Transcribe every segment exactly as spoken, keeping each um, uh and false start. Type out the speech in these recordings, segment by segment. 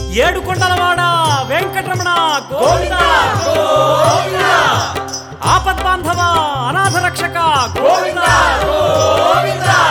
ఏడుకొండలవాడ వెంకటరమణ గోవిందా గోవిందా ఆపద్బాంధవ అనాథ రక్షక గోవిందా గోవిందా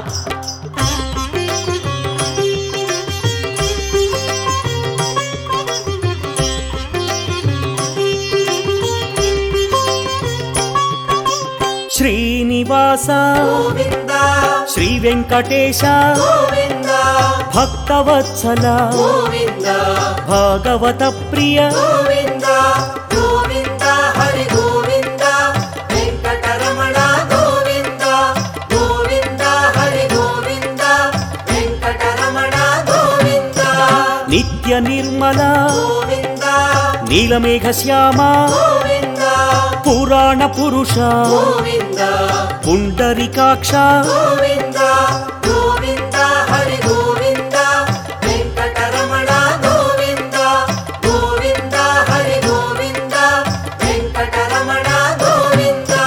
శ్రీనివాస గోవిందా శ్రీ వెంకటేశ గోవిందా భక్తవత్సల గోవిందా భాగవత ప్రియ గోవిందా గోవిందా హరి గోవిందా వెంకటరమణ గోవిందా గోవిందా హరి గోవిందా వెంకటరమణ గోవిందా నిత్య నిర్మల గోవిందా నీలమేఘ శ్యామ గోవిందా పురాణ పురుష గోవిందా పుండరీకాక్ష గోవిందా గోవిందా హరి గోవిందా వెంకటరమణ గోవిందా గోవిందా హరి గోవిందా వెంకటరమణ గోవిందా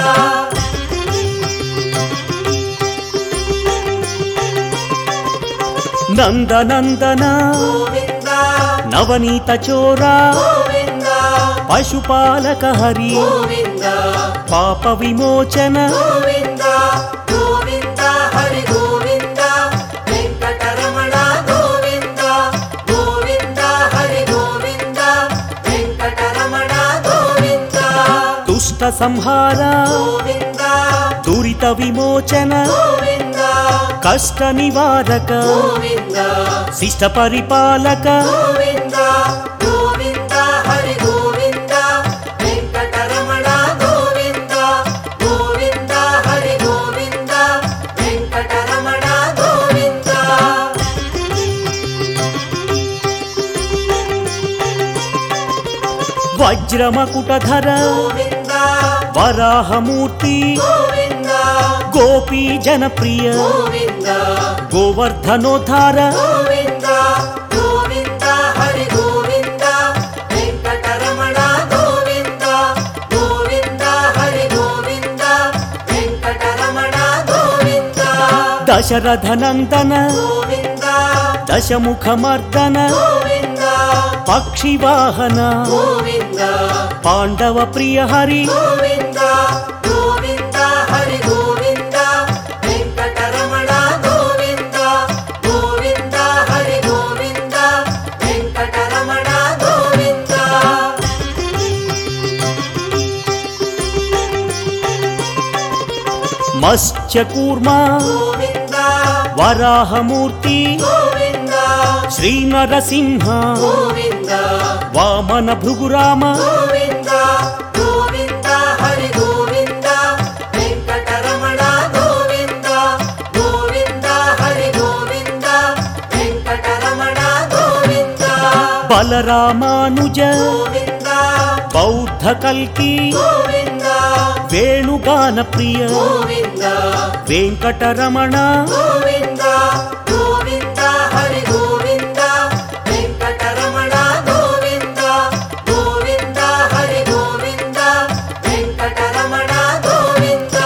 నందనందన గోవిందా నవనీత చోర గోవిందా పశుపాలక హరి గోవిందా పాప విమోచన గోవిందా గోవిందా హరి గోవిందా వెంకటరమణ గోవిందా గోవిందా హరి గోవిందా వెంకటరమణ గోవిందా దుష్ట సంహార గోవిందా దురిత విమోచన గోవిందా కష్ట నివారక గోవిందా శిష్ట పరిపాలక గోవిందా గోవిందా హరి గోవిందా వెంకటరమణ గోవిందా గోవిందా హరి గోవిందా వెంకటరమణ గోవిందా వజ్రమకుటధర గోవిందా వరాహమూర్తి గోవిందా గోపీ జనప్రియ గోవిందా గోవర్ధనోద్ధార గోవిందా గోవిందా హరి గోవిందా వెంకటరమణ గోవిందా గోవిందా హరి గోవిందా వెంకటరమణ గోవిందా దశరథనందన గోవిందా దశముఖమర్దన గోవిందా పక్షివాహన గోవిందా పాండవ ప్రియ హరి గోవిందా గోవిందా హరి గోవిందా వెంకటరమణ గోవిందా గోవిందా హరి గోవిందా వెంకటరమణ గోవిందా మత్స్యకూర్మ గోవిందా వరాహమూర్తి గోవిందా శ్రీ నరసింహ గోవిందా వామన భృగురామ గోవిందా గోవిందా హరి గోవిందా వెంకటరమణ గోవిందా గోవిందా హరి గోవిందా వెంకటరమణ గోవిందా బలరామానుజ గోవిందా బౌద్ధ కల్కి గోవిందా వేణుగాన ప్రియ గోవిందా వెంకటరమణ గోవిందా గోవిందా హరి గోవిందా వెంకటరమణ గోవిందా గోవిందా హరి గోవిందా వెంకటరమణ గోవిందా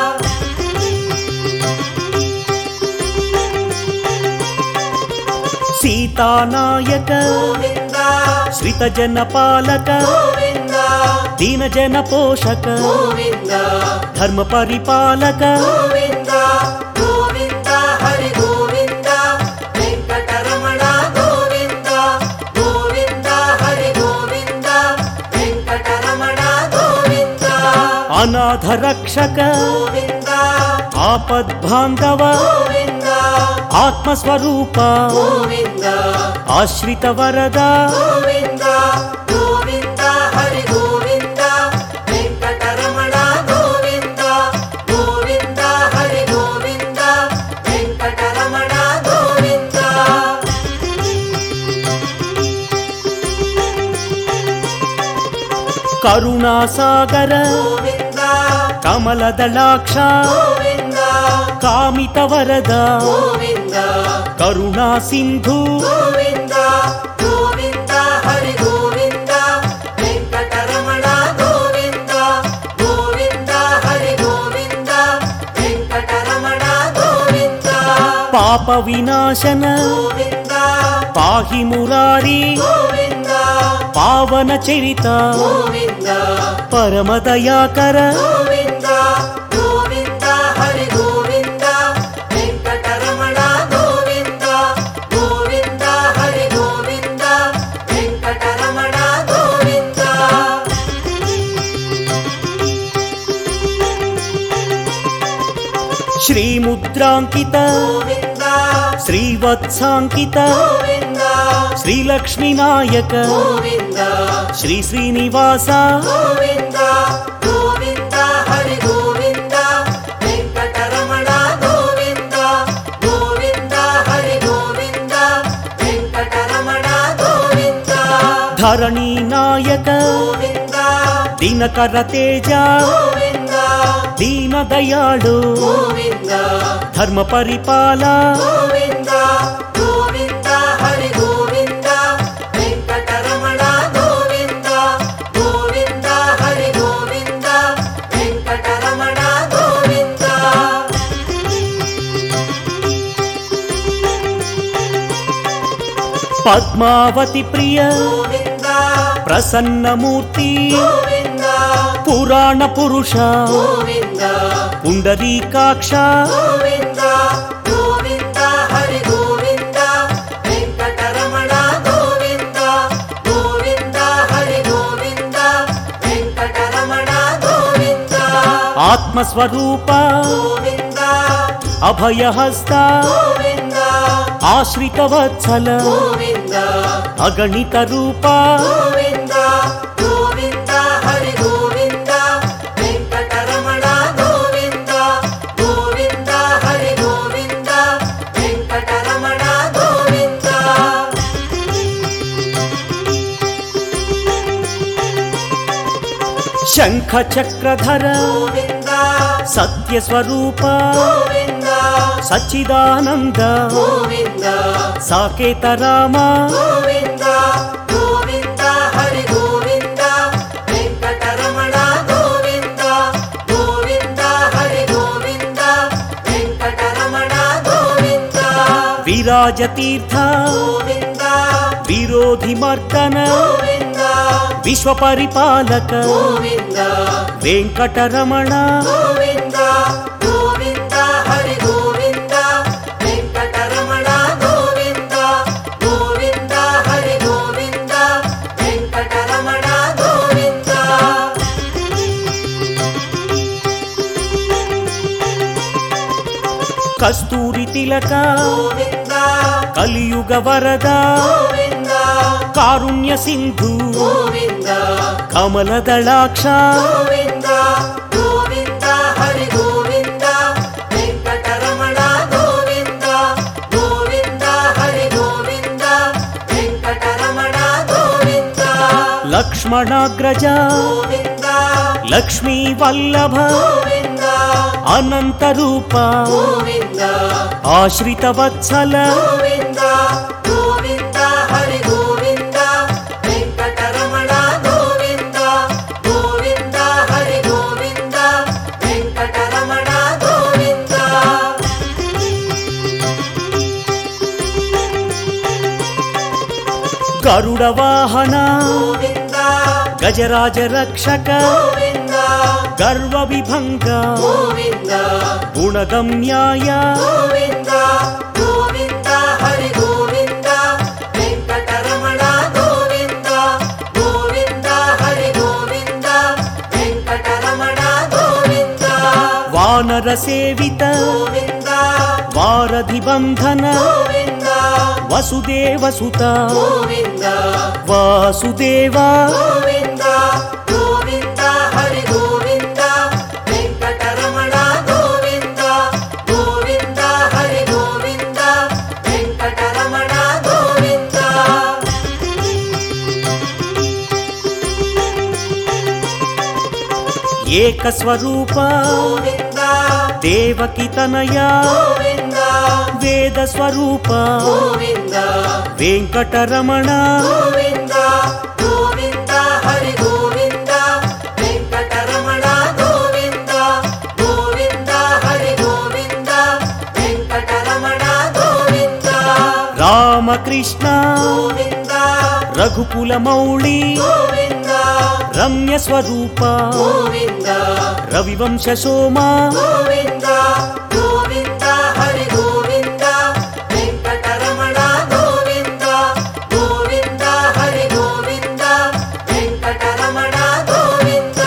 సీతానాయక గోవిందా శ్రితజన పాలక గోవిందా దీనజన పోషక గోవిందా ధర్మ పరిపాలక గోవిందా గోవిందా హరి గోవిందా వెంకటరమణ గోవిందా గోవిందా హరి గోవిందా వెంకటరమణ గోవిందా అనాథ రక్షక గోవిందా ఆపద్బాంధవ గోవిందా ఆత్మస్వరూప గోవిందా ఆశ్రిత వరద గోవిందా గోవిందా హరి గోవిందా వెంకటరమణ గోవిందా గోవిందా హరి గోవిందా వెంకటరమణ గోవిందా కరుణాసాగర గోవిందా కమలదళాక్ష గోవిందా కామిత వరద గోవిందా కరుణా సింధు గోవిందా గోవిందా హరి గోవిందా వెంకటరమణ గోవిందా గోవిందా హరి గోవిందా వెంకటరమణ గోవిందా పాప వినాశన గోవిందా పాహి మురారి గోవింద పావన చరిత గోవింద పరమ దయాకర గోవింద గోవింద హరి గోవింద వెంకటరమణ గోవింద గోవింద హరి గోవింద వెంకటరమణ గోవింద శ్రీముద్రాంకిత గోవింద శ్రీవత్సాంకిత గోవింద శ్రీలక్ష్మీ నాయక గోవింద శ్రీ శ్రీనివాస గోవింద గోవింద హరి గోవింద వెంకటరమణ గోవింద గోవింద హరి గోవింద వెంకటరమణ గోవింద ధరణీ నాయక గోవింద దినకర తేజ గోవింద దీన దయాళు గోవింద ధర్మ పరిపాల గోవింద గోవింద హరి గోవింద వెంకటరమణ గోవింద గోవింద హరి గోవింద వెంకటరమణ గోవింద పద్మావతి ప్రియ గోవింద ప్రసన్నమూర్తి గోవింద పురాణ పురుష గోవింద పుండరీకాక్ష గోవింద గోవింద హరి గోవింద వెంకటరమణ గోవింద గోవింద హరి గోవింద వెంకటరమణ గోవింద ఆత్మస్వరూప గోవింద అభయహస్త గోవింద ఆశ్రిత వత్సల గోవింద అగణిత రూప గోవింద గోవింద హరి గోవింద వెంకటరమణ గోవింద గోవింద హరి గోవింద వెంకటరమణ గోవింద శంఖ చక్రధర గోవింద సత్యస్వరూప గోవింద సచ్చిదానంద గోవింద సాకేత రామ గోవింద గోవింద హరి గోవింద వెంకటరమణ గోవింద గోవింద హరి గోవింద వెంకటరమణ గోవింద విరాజతీర్థ గోవింద విరోధి మర్దన గోవింద విశ్వపరిపాలక గోవింద వెంకటరమణ గోవింద గోవింద హరి గోవింద వెంకటరమణ గోవింద గోవింద హరి గోవింద వెంకటరమణ గోవింద కస్తూరి తిలక గోవింద కలియుగ వరద గోవింద కారుణ్య సింధు గోవింద కమల దళాక్ష గోవింద గోవింద హరి గోవింద వెంకటరమణ గోవింద గోవింద హరి గోవింద వెంకటరమణ గోవింద లక్ష్మణాగ్రజ గోవింద లక్ష్మీ వల్లభ గోవింద అనంత రూప గోవింద ఆశ్రిత వత్సల గోవింద గోవింద హరి గోవింద వెంకటరమణ గోవింద గోవింద హరి గోవింద వెంకటరమణ గోవింద గరుడ వాహన గోవింద గజరాజ రక్షక గోవింద గర్వ విభంగ గోవింద గుణగమ్యాయ గోవింద గోవింద హరి గోవింద వెంకటరమణ గోవింద గోవింద హరి గోవింద వెంకటరమణ గోవింద వానర సేవిత గోవింద వారధి బంధన గోవింద వసుదేవ సుత గోవింద వాసుదేవ గోవింద గోవింద హరి గోవింద వెంకటరమణ గోవింద గోవింద హరి గోవింద వెంకటరమణ గోవింద ఏకస్వరూప గోవింద దేవకి తనయ గోవింద వేద స్వరూప గోవింద వెంకటరమణ గోవింద గోవింద హరి గోవింద వెంకటరమణ గోవింద గోవింద హరి గోవింద వెంకటరమణ గోవింద రామ రామకృష్ణ గోవింద రఘుకుల మౌళి గోవింద రమ్య స్వరూప గోవింద రవివంశ సోమ గోవింద గోవింద హరి గోవింద వెంకటరమణ గోవింద గోవింద హరి గోవింద వెంకటరమణ గోవింద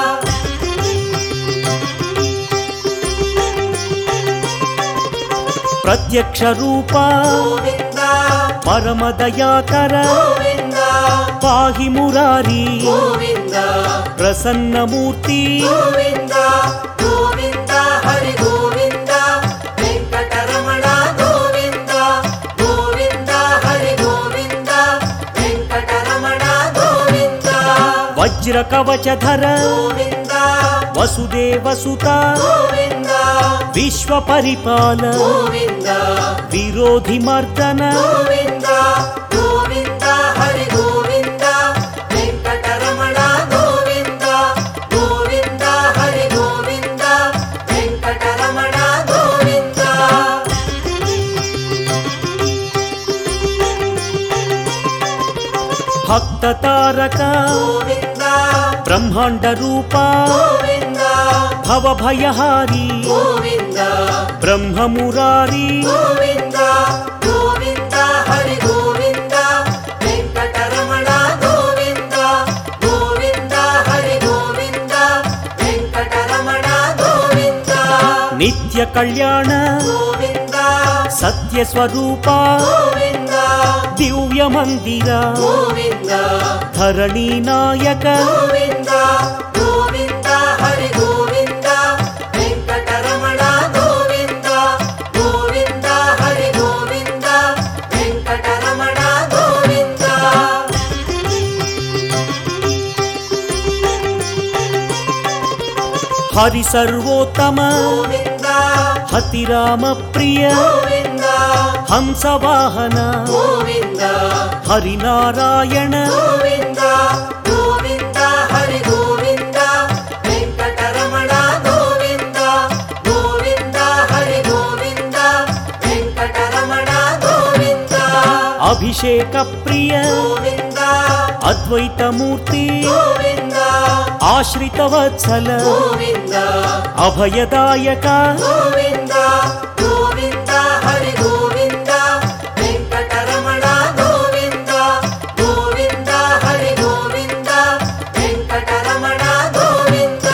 ప్రత్యక్ష రూప గోవింద పరమ దయాకర గోవింద పాహి మురారి గోవింద ప్రసన్నమూర్తి గోవింద గోవింద హరి గోవింద వెంకటరమణ గోవింద గోవింద హరి గోవింద వెంకటరమణ గోవింద వజ్ర కవచధర గోవింద వసుదేవ సుత గోవింద విశ్వ పరిపాల గోవింద విరోధి మర్దన గోవింద గోవింద హరి గోవింద వెంకటరమణ గోవింద గోవింద హరి గోవింద వెంకటరమణ గోవింద భక్త తారక గోవింద బ్రహ్మాండ రూప గోవింద భవభయహారి గోవింద బ్రహ్మ మురారి గోవింద గోవింద హరి గోవింద వెంకటరమణ గోవింద గోవింద హరి గోవింద వెంకటరమణ గోవింద నిత్య కళ్యాణ గోవింద సత్య స్వరూప గోవింద దివ్య మందిర గోవింద ధరణి నాయక గోవింద గోవింద హరి గోవింద వెంకటరమణ గోవింద గోవింద హరి గోవింద వెంకటరమణ గోవింద హరి సర్వోత్తమ గోవింద హతిరామ ప్రియ గోవింద హంసవాహన గోవింద హరినారాయణ గోవింద గోవింద హరి గోవింద వెంకటరమణ గోవింద గోవింద హరి గోవింద వెంకటరమణ గోవింద అభిషేక ప్రియ గోవింద అద్వైతమూర్తి గోవింద ఆశ్రిత వత్సల గోవింద అభయదాయక గోవింద గోవింద హరి గోవింద వెంకటరమణ గోవింద గోవింద హరి గోవింద వెంకటరమణ గోవింద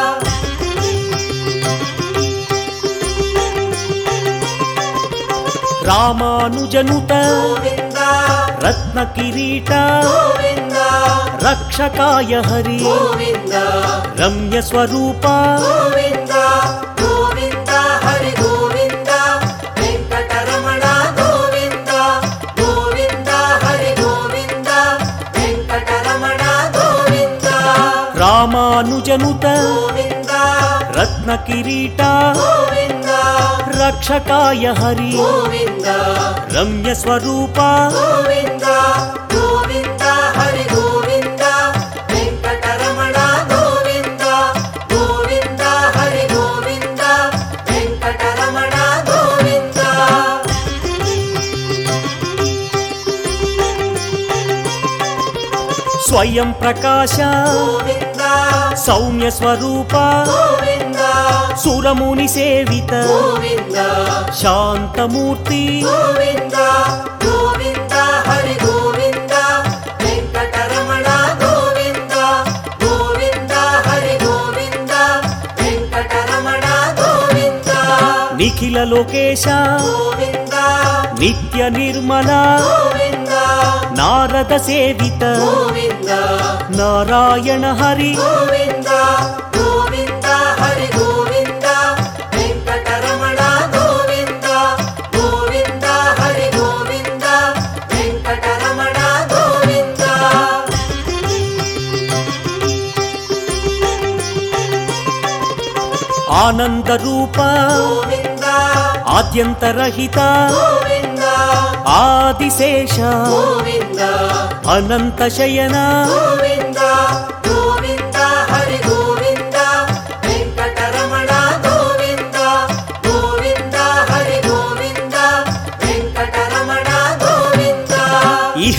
రామానుజనుత గోవింద రత్న కిరీట గోవింద రక్షకాయ హరి గోవింద రమ్య స్వరూప గోవింద గోవింద హరి గోవింద వెంకటరమణ గోవింద గోవింద హరి గోవింద వెంకటరమణ గోవింద రామానుజనుత గోవింద రత్న కిరీట గోవింద రక్షకాయ హరి గోవింద రమ్య స్వరూప గోవింద గోవింద హరి గోవింద వెంకటరమణ గోవింద గోవింద హరి గోవింద వెంకటరమణ గోవింద స్వయం ప్రకాశ గోవింద సౌమ్య స్వరూప గోవింద సురముని సేవిత గోవింద శాంతమూర్తి గోవింద గోవింద హరి గోవింద వెంకటరమణ గోవింద గోవింద హరి గోవింద వెంకటరమణ గోవింద నిఖిల లోకేశ గోవింద నిత్య నిర్మల గోవింద నారద సేవిత గోవింద నారాయణ హరి గోవింద గోవింద హరి గోవింద వెంకటరమణ గోవింద గోవింద హరి గోవింద వెంకటరమణ గోవింద ఆనంద రూప గోవింద ఆద్యంతరహిత గోవింద ఆదిశేష గోవింద అనంత శయన గోవింద గోవింద హరి గోవింద వెంకటరమణ గోవింద గోవింద హరి గోవింద వెంకటరమణ గోవింద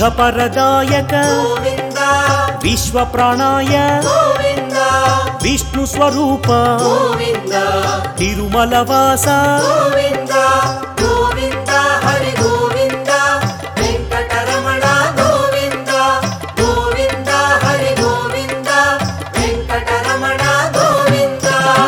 ఇహపరదాయక గోవింద విశ్వప్రాణాయ గోవింద విష్ణు స్వరూప గోవింద తిరుమలవాస గోవింద గోవింద హరి గోవింద వెంకటరమణ గోవింద గోవింద హరి గోవింద వెంకటరమణ గోవింద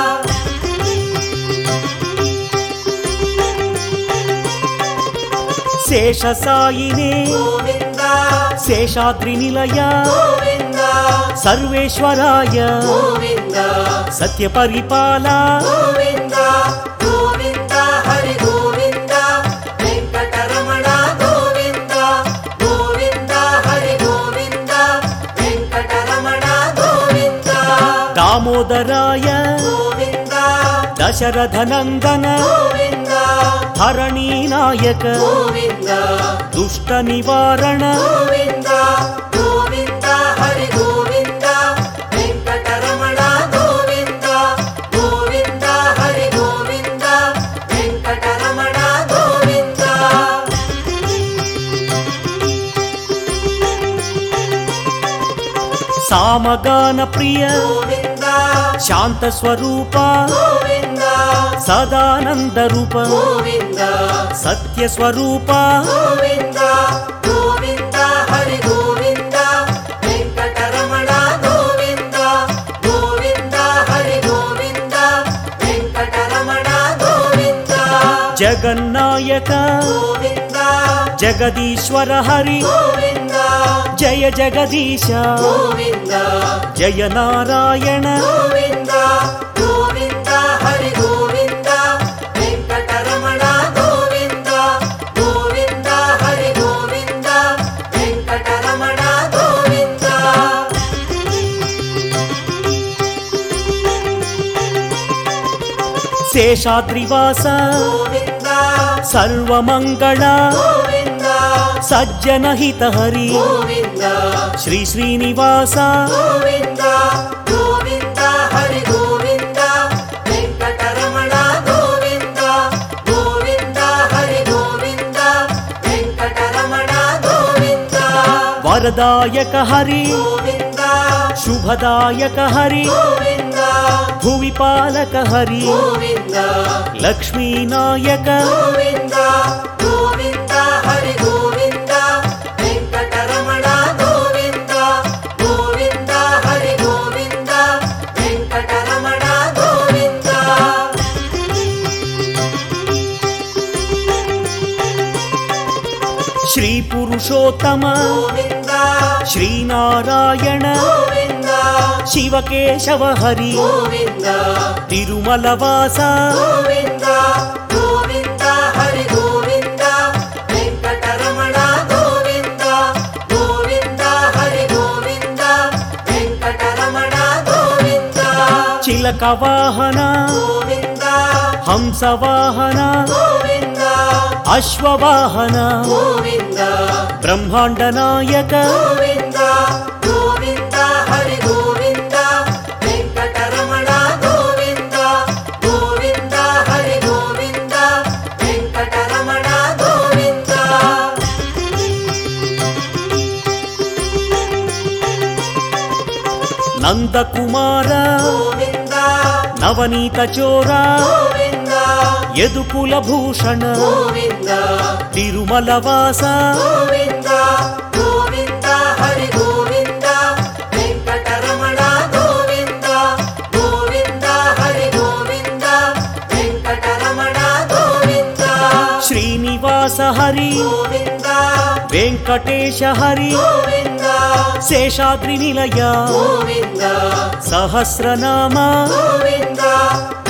శేషసాయినే గోవింద శేషాద్రి నిలయ గోవింద సర్వేశ్వరాయ గోవింద సత్యపరిపాల గోవింద గోవింద హరి గోవింద వెంకటరమణ గోవింద గోవింద హరి గోవింద వెంకటరమణ గోవింద దామోదరాయ గోవింద దశరథనందన గోవింద హరణీనాయక గోవింద దుష్ట నివారణ గోవింద గోవింద హరి గోవింద వెంకటరమణ గోవింద గోవింద హరి గోవింద వెంకటరమణ గోవింద సామగాన ప్రియ గోవింద శాంత స్వరూప గోవింద సదానంద రూప గోవింద సత్య స్వరూప గోవింద గోవింద హరి గోవింద వెంకటరమణ గోవింద గోవింద హరి గోవింద వెంకటరమణ గోవింద జగన్నాయక గోవింద జగదీశ్వర హరి గోవింద జయ జగదీశ గోవింద జయ నారాయణ గోవింద గోవింద హరి గోవింద వెంకటరమణ గోవింద గోవింద హరి గోవింద వెంకటరమణ గోవింద శేషాద్రివాస గోవింద సర్వమంగళ గోవింద సజ్జనహిత హరి గోవింద శ్రీ శ్రీనివాస గోవింద గోవింద హరి గోవింద వెంకటరమణ గోవింద గోవింద హరి గోవింద వెంకటరమణ గోవింద వరదాయక హరి గోవింద శుభదాయక హరి గోవింద భువిపాలక హరి గోవింద లక్ష్మీనాయక గోవింద గోవింద హరి గోవింద వెంకటరమణ గోవింద గోవింద హరి గోవింద వెంకటరమణ గోవింద శ్రీ పురుషోత్తమ గోవింద శ్రీనారాయణ గోవింద శివకేశవ హరి గోవింద తిరుమలవాస గోవింద గోవింద హరి గోవింద వెంకటరమణ గోవింద గోవింద హరి గోవింద వెంకటరమణ గోవింద చిలక వాహన గోవింద హంసవాహన గోవింద అశ్వవాహన గోవింద బ్రహ్మాండ నాయక గోవింద గోవింద హరి గోవింద వెంకటరమణ గోవింద గోవింద హరి గోవింద వెంకటరమణ గోవింద నందకుమార గోవింద నవనీత చోర గోవింద యదుకుల భూషణ గోవింద తిరుమలవాస గోవింద గోవింద హరి గోవింద వెంకటరమణ గోవింద గోవింద హరి గోవింద వెంకటరమణ గోవింద శ్రీనివాస హరి గోవింద వెంకటేశ హరి గోవింద శేషాద్రి నిలయ గోవింద సహస్రనామ గోవింద